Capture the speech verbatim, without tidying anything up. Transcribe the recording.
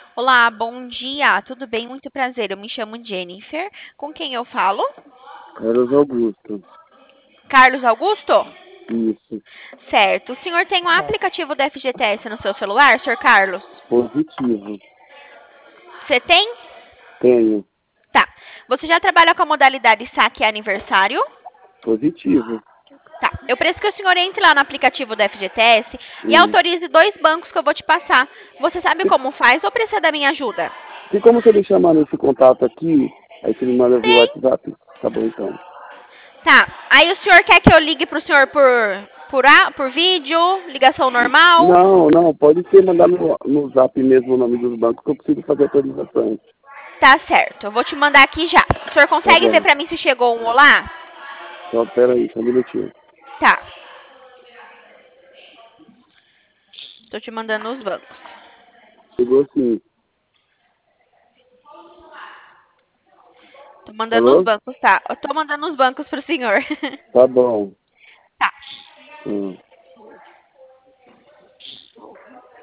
Olá, bom dia. Tudo bem? Muito prazer. Eu me chamo Jennifer. Com quem eu falo? Carlos Augusto. Carlos Augusto? Isso. Certo. O senhor tem um aplicativo da F G T S no seu celular, senhor Carlos? Positivo. Você tem? Tenho. Tá. Você já trabalha com a modalidade saque aniversário? Positivo. Tá. Eu preciso que o senhor entre lá no aplicativo da F G T S e Hum. autorize dois bancos que eu vou te passar. Você sabe Se, como faz ou precisa da minha ajuda? se como você me chamar nesse contato aqui, aí você me manda via Tem. WhatsApp. Tá bom então. Tá. Aí o senhor quer que eu ligue pro senhor por, por, a- por vídeo, ligação normal? Não, não, pode ser mandar no, no zap mesmo o nome dos bancos que eu consigo fazer autorização. Tá certo, eu vou te mandar aqui já. O senhor Tá consegue ver bom. pra mim se chegou um olá? Só pera aí, só um minutinho. Tá, tô te mandando os bancos. Chegou sim. Tô mandando os Alô? bancos, tá? Eu tô mandando os bancos pro senhor. Tá bom. Tá. Hum.